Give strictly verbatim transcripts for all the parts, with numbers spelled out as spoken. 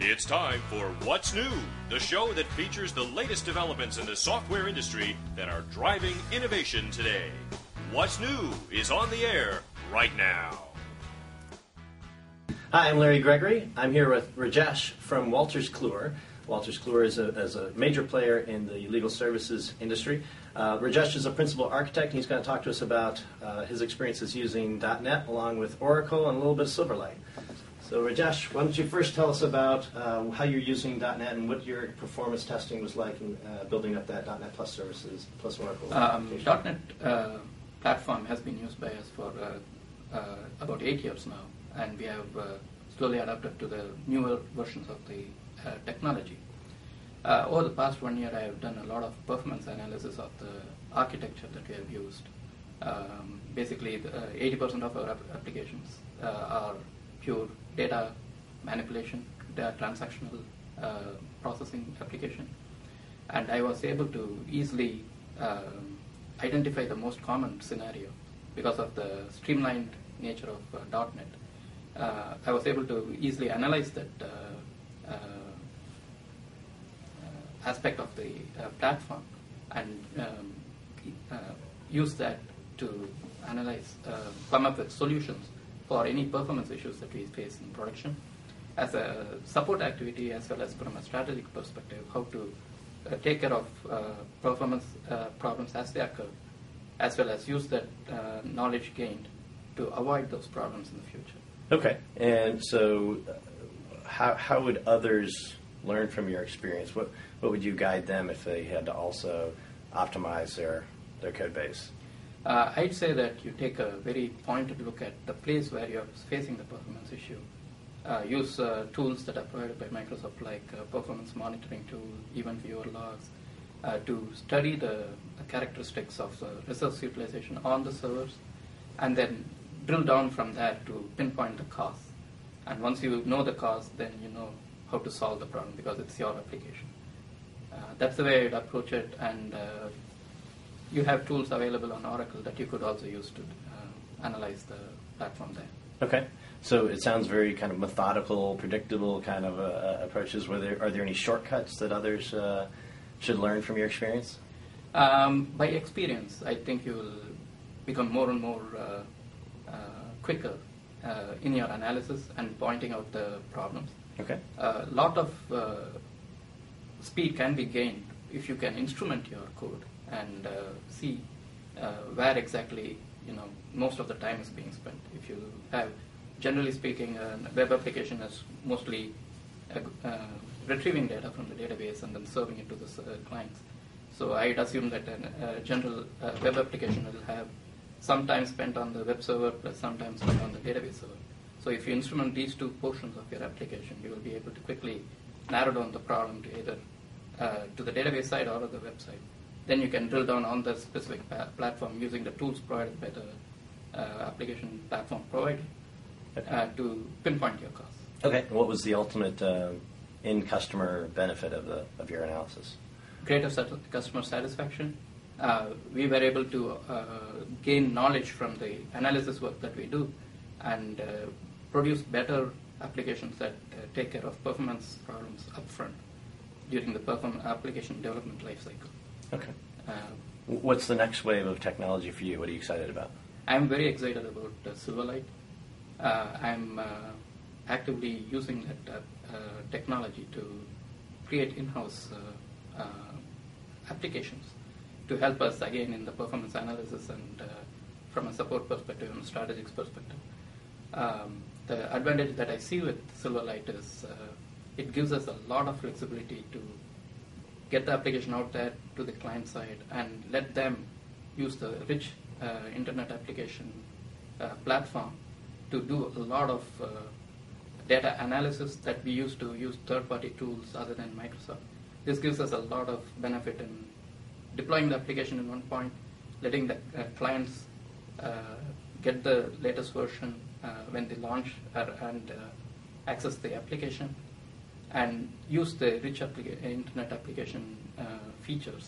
It's time for What's New, the show that features the latest developments in the software industry that are driving innovation today. What's New is on the air right now. Hi, I'm Larry Gregory. I'm here with Rajesh from Wolters Kluwer. Wolters Kluwer is a, is a major player in the legal services industry. Uh, Rajesh is a principal architect, and he's going to talk to us about uh, his experiences using dot net along with Oracle and a little bit of Silverlight. So Rajesh, why don't you first tell us about uh, how you're using dot net and what your performance testing was like in uh, building up that dot net Plus services plus Oracle. Um, dot net uh, platform has been used by us for uh, uh, about eight years now, and we have uh, slowly adapted to the newer versions of the uh, technology. Uh, over the past one year, I have done a lot of performance analysis of the architecture that we have used. Um, basically, the, uh, eighty percent of our ap- applications uh, are pure data manipulation, data transactional uh, processing application. And I was able to easily um, identify the most common scenario because of the streamlined nature of uh, dot net. Uh, I was able to easily analyze that uh, uh, aspect of the uh, platform and um, uh, use that to analyze, uh, come up with solutions for any performance issues that we face in production, as a support activity as well as from a strategic perspective, how to uh, take care of uh, performance uh, problems as they occur, as well as use that uh, knowledge gained to avoid those problems in the future. Okay, and so uh, how how would others learn from your experience? What what would you guide them if they had to also optimize their their code base? Uh, I'd say that you take a very pointed look at the place where you're facing the performance issue. Uh, use uh, tools that are provided by Microsoft, like uh, performance monitoring tool, event viewer logs, uh, to study the, the characteristics of the resource utilization on the servers, and then drill down from that to pinpoint the cause. And once you know the cause, then you know how to solve the problem because it's your application. Uh, that's the way I'd approach it, and uh, you have tools available on Oracle that you could also use to uh, analyze the platform there. Okay, so it sounds very kind of methodical, predictable kind of uh, approaches. Were there, are there any shortcuts that others uh, should learn from your experience? Um, by experience, I think you will become more and more uh, uh, quicker uh, in your analysis and pointing out the problems. Okay. A lot of uh, speed can be gained if you can instrument your code and uh, see uh, where exactly you know most of the time is being spent. If you have, generally speaking, a web application is mostly uh, uh, retrieving data from the database and then serving it to the uh, clients. So I'd assume that a uh, general uh, web application will have some time spent on the web server plus some time spent on the database server. So if you instrument these two portions of your application, you will be able to quickly narrow down the problem to either uh, to the database side or the website. Then you can drill down on the specific pa- platform using the tools provided by the uh, application platform provider uh, to pinpoint your costs. Okay. And what was the ultimate uh, end customer benefit of the of your analysis? Greater sat- customer satisfaction. Uh, we were able to uh, gain knowledge from the analysis work that we do and uh, produce better applications that uh, take care of performance problems upfront during the perform- application development lifecycle. Okay. Uh, What's the next wave of technology for you? What are you excited about? I'm very excited about uh, Silverlight. Uh, I'm uh, actively using that uh, uh, technology to create in-house uh, uh, applications to help us again in the performance analysis and uh, from a support perspective and a strategic perspective. Um, the advantage that I see with Silverlight is uh, it gives us a lot of flexibility to get the application out there to the client side and let them use the rich uh, internet application uh, platform to do a lot of uh, data analysis that we used to use third-party tools other than Microsoft. This gives us a lot of benefit in deploying the application in one point, letting the uh, clients uh, get the latest version uh, when they launch uh, and uh, access the application, and use the rich applica- internet application uh, features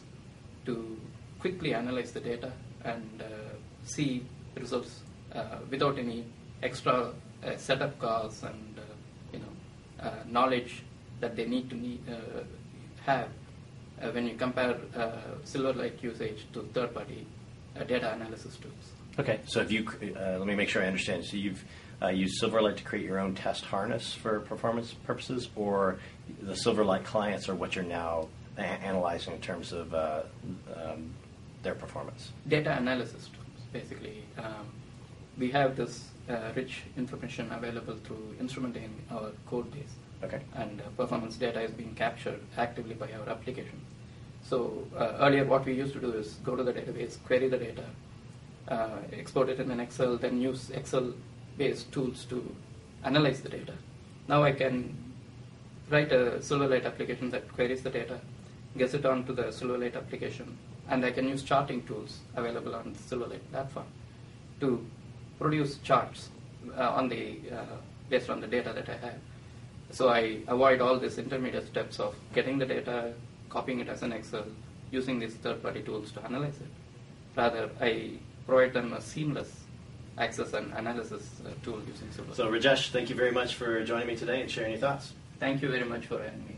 to quickly analyze the data and uh, see results uh, without any extra uh, setup costs and uh, you know uh, knowledge that they need to need, uh, have uh, when you compare uh, Silverlight usage to third-party uh, data analysis tools. Okay, so if you, uh, let me make sure I understand. So you've uh, used Silverlight to create your own test harness for performance purposes, or the Silverlight clients are what you're now a- analyzing in terms of uh, um, their performance? Data analysis tools, basically. Um, we have this uh, rich information available through instrumenting our code base. Okay. And uh, performance data is being captured actively by our application. So uh, earlier what we used to do is go to the database, query the data, uh, export it in an Excel, then use Excel-based tools to analyze the data. Now I can write a Silverlight application that queries the data, gets it onto the Silverlight application, and I can use charting tools available on the Silverlight platform to produce charts uh, on the uh, based on the data that I have. So I avoid all these intermediate steps of getting the data, copying it as an Excel, using these third-party tools to analyze it. Rather, I provide them a seamless access and analysis uh, tool using Silverlight. So Rajesh, thank you very much for joining me today and sharing your thoughts. Thank you very much for having me.